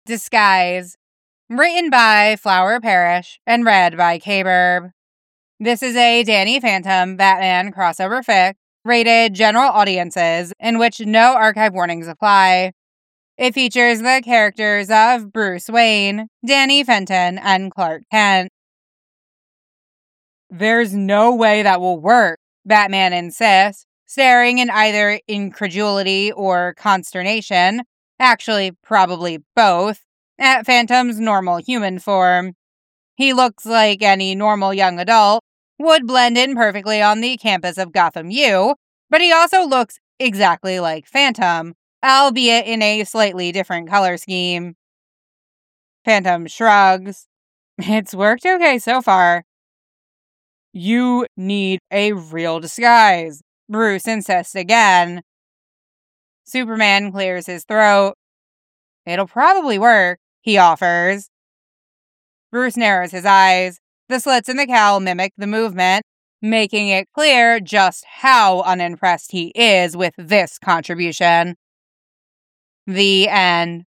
Disguise. Written by Flower Parrish and read by K-Burb. This is a Danny Phantom Batman crossover fic, rated general audiences, in which no archive warnings apply. It features the characters of Bruce Wayne, Danny Fenton, and Clark Kent. There's no way that will work, Batman insists, staring in either incredulity or consternation, actually probably both, at Phantom's normal human form. He looks like any normal young adult, would blend in perfectly on the campus of Gotham U, but he also looks exactly like Phantom, albeit in a slightly different color scheme. Phantom shrugs. It's worked okay so far. You need a real disguise, Bruce insists again. Superman clears his throat. It'll probably work, he offers. Bruce narrows his eyes. The slits in the cowl mimic the movement, making it clear just how unimpressed he is with this contribution. The end.